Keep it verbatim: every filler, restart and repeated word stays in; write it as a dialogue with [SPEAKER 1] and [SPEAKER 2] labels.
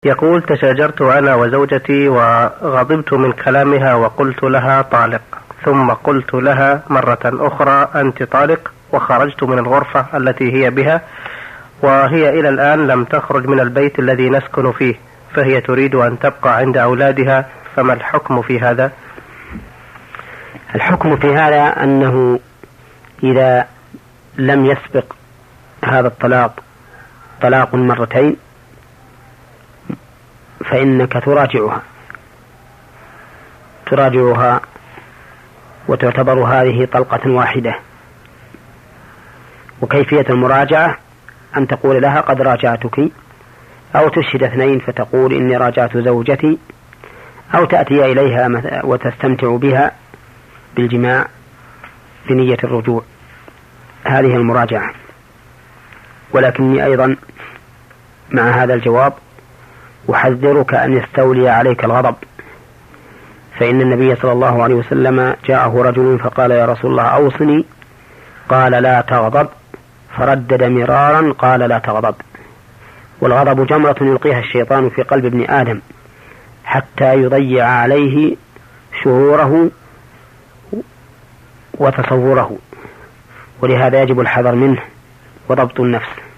[SPEAKER 1] يقول: تشاجرت أنا وزوجتي وغضبت من كلامها وقلت لها طالق، ثم قلت لها مرة أخرى أنت طالق، وخرجت من الغرفة التي هي بها، وهي إلى الآن لم تخرج من البيت الذي نسكن فيه، فهي تريد أن تبقى عند أولادها، فما الحكم في هذا؟
[SPEAKER 2] الحكم في هذا أنه إذا لم يسبق هذا الطلاق طلاق مرتين فإنك تراجعها تراجعها وتعتبر هذه طلقة واحدة. وكيفية المراجعة أن تقول لها قد راجعتك، أو تشهد اثنين فتقول إني راجعت زوجتي، أو تأتي إليها وتستمتع بها بالجماع بنية الرجوع. هذه المراجعة. ولكني أيضا مع هذا الجواب أحذرك أن يستولي عليك الغضب، فإن النبي صلى الله عليه وسلم جاءه رجل فقال: يا رسول الله أوصني، قال: لا تغضب، فردد مرارا قال: لا تغضب. والغضب جمرة يلقيها الشيطان في قلب ابن آدم حتى يضيع عليه شعوره وتصوره، ولهذا يجب الحذر منه وضبط النفس.